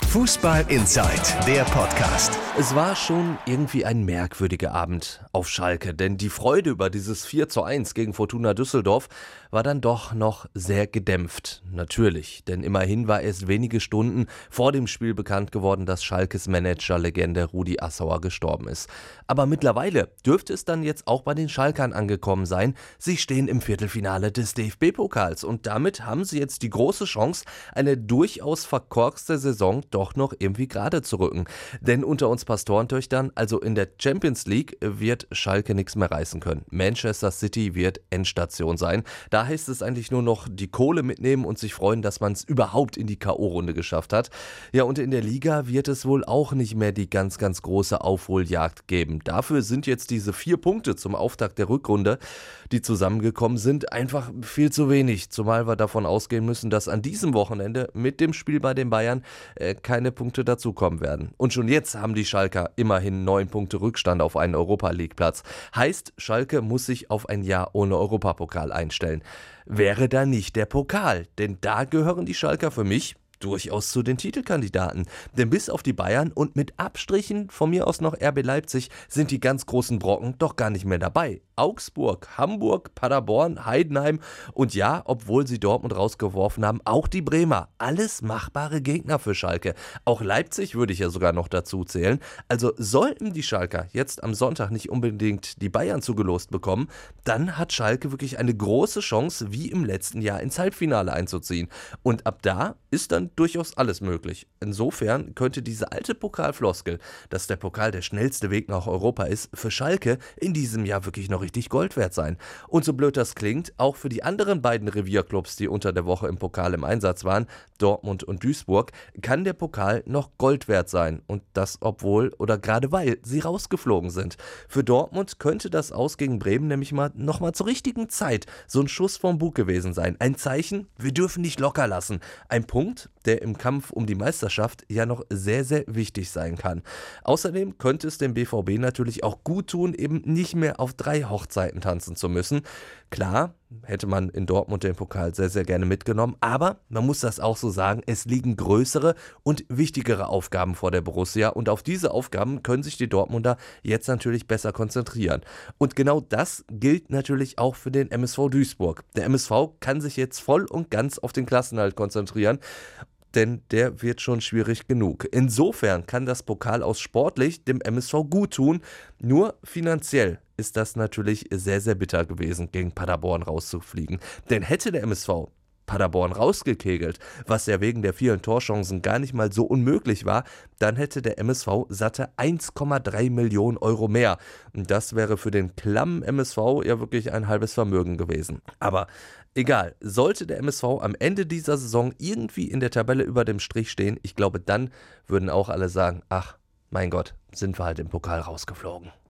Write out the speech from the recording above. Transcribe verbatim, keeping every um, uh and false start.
Fußball Inside, der Podcast. Es war schon irgendwie ein merkwürdiger Abend auf Schalke, denn die Freude über dieses vier zu eins gegen Fortuna Düsseldorf war dann doch noch sehr gedämpft. Natürlich, denn immerhin war erst wenige Stunden vor dem Spiel bekannt geworden, dass Schalkes Managerlegende Rudi Assauer gestorben ist. Aber mittlerweile dürfte es dann jetzt auch bei den Schalkern angekommen sein. Sie stehen im Viertelfinale des D F B-Pokals und damit haben sie jetzt die große Chance, eine durchaus verkorkste Saison doch noch irgendwie gerade zu rücken. Denn unter uns Pastorentöchtern, also in der Champions League, wird Schalke nichts mehr reißen können. Manchester City wird Endstation sein. Da heißt es eigentlich nur noch die Kohle mitnehmen und sich freuen, dass man es überhaupt in die K O-Runde geschafft hat. Ja, und in der Liga wird es wohl auch nicht mehr die ganz, ganz große Aufholjagd geben. Dafür sind jetzt diese vier Punkte zum Auftakt der Rückrunde, die zusammengekommen sind, einfach viel zu wenig. Zumal wir davon ausgehen müssen, dass an diesem Wochenende mit dem Spiel bei den Bayern äh, keine Punkte dazukommen werden. Und schon jetzt haben die Schalker immerhin neun Punkte Rückstand auf einen Europa-League-Platz. Heißt, Schalke muss sich auf ein Jahr ohne Europapokal einstellen. Wäre da nicht der Pokal, denn da gehören die Schalker für mich durchaus zu den Titelkandidaten. Denn bis auf die Bayern und mit Abstrichen von mir aus noch R B Leipzig sind die ganz großen Brocken doch gar nicht mehr dabei. Augsburg, Hamburg, Paderborn, Heidenheim und ja, obwohl sie Dortmund rausgeworfen haben, auch die Bremer. Alles machbare Gegner für Schalke. Auch Leipzig würde ich ja sogar noch dazu zählen. Also sollten die Schalker jetzt am Sonntag nicht unbedingt die Bayern zugelost bekommen, dann hat Schalke wirklich eine große Chance, wie im letzten Jahr ins Halbfinale einzuziehen. Und ab da ist dann durchaus alles möglich. Insofern könnte diese alte Pokalfloskel, dass der Pokal der schnellste Weg nach Europa ist, für Schalke in diesem Jahr wirklich noch richtig Gold wert sein. Und so blöd das klingt, auch für die anderen beiden Revierclubs, die unter der Woche im Pokal im Einsatz waren, Dortmund und Duisburg, kann der Pokal noch Gold wert sein. Und das obwohl oder gerade weil sie rausgeflogen sind. Für Dortmund könnte das Aus gegen Bremen nämlich mal nochmal zur richtigen Zeit so ein Schuss vom Bug gewesen sein. Ein Zeichen, wir dürfen nicht locker lassen. Ein Punkt, der im Kampf um die Meisterschaft ja noch sehr, sehr wichtig sein kann. Außerdem könnte es dem B V B natürlich auch gut tun, eben nicht mehr auf drei Hochzeiten tanzen zu müssen. Klar, hätte man in Dortmund den Pokal sehr, sehr gerne mitgenommen, aber man muss das auch so sagen, es liegen größere und wichtigere Aufgaben vor der Borussia und auf diese Aufgaben können sich die Dortmunder jetzt natürlich besser konzentrieren. Und genau das gilt natürlich auch für den M S V Duisburg. Der M S V kann sich jetzt voll und ganz auf den Klassenerhalt konzentrieren, denn der wird schon schwierig genug. Insofern kann das Pokal aus sportlich dem M S V gut tun, nur finanziell ist das natürlich sehr, sehr bitter gewesen, gegen Paderborn rauszufliegen. Denn hätte der M S V Paderborn rausgekegelt, was ja wegen der vielen Torchancen gar nicht mal so unmöglich war, dann hätte der M S V satte eins Komma drei Millionen Euro mehr. Und das wäre für den klammen M S V ja wirklich ein halbes Vermögen gewesen. Aber egal, sollte der M S V am Ende dieser Saison irgendwie in der Tabelle über dem Strich stehen, ich glaube, dann würden auch alle sagen, ach, mein Gott, sind wir halt im Pokal rausgeflogen.